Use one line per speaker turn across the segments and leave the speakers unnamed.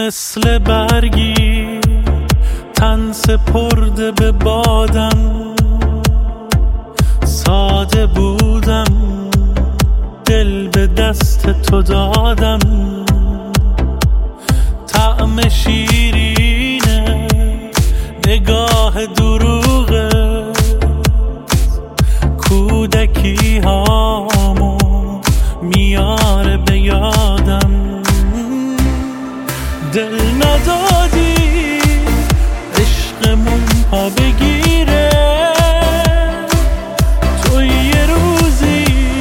مثل برگی تن سپرده به بادم، ساده بودم دل به دست تو دادم. طعم شیرینه نگاه دروغه، کودکی هامو میاره به یادم. دل ندادی عشقمون پا بگیره، تو یه روزی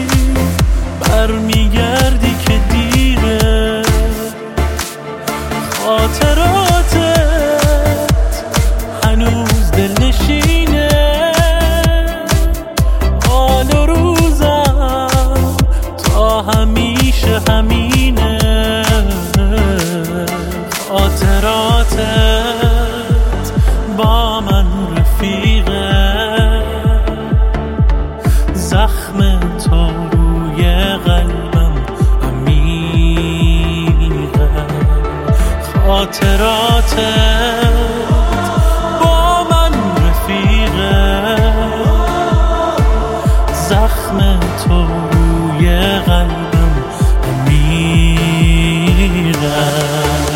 برمیگردی که دیره. خاطراتت هنوز دل نشینه، حال و روزم تا همیشه همینه. خاطراتت با من رفیقه، زخم تو روی قلبم عمیقه. خاطراتت با من رفیقه، زخم تو روی قلبم عمیقه.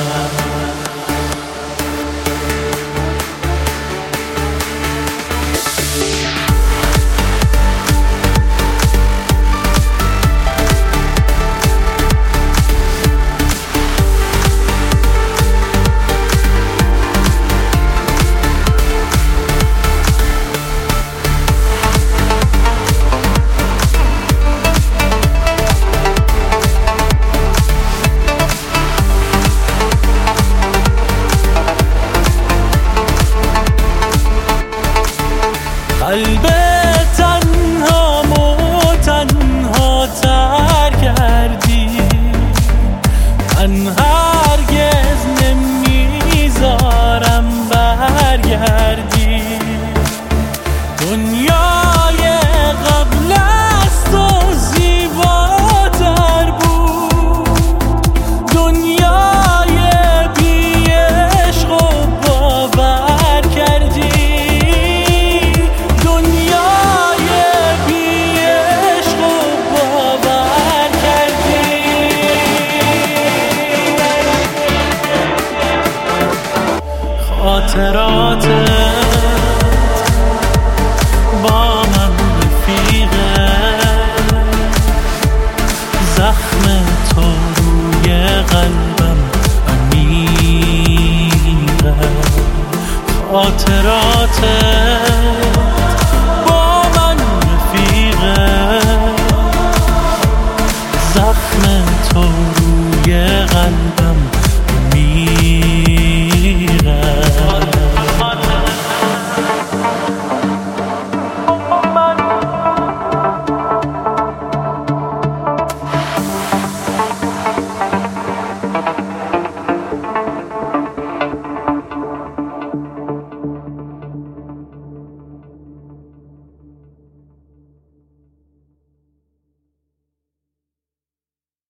قلب تنهامو تنها تر کردی، من هرگز نمیذارم برگردی. دنیای قبل از تو زیباتر بود، دنیای بی عشق و باور کردی. خاطراتت با من رفیقه، زخم تو روی قلبم عمیقه. خاطراتت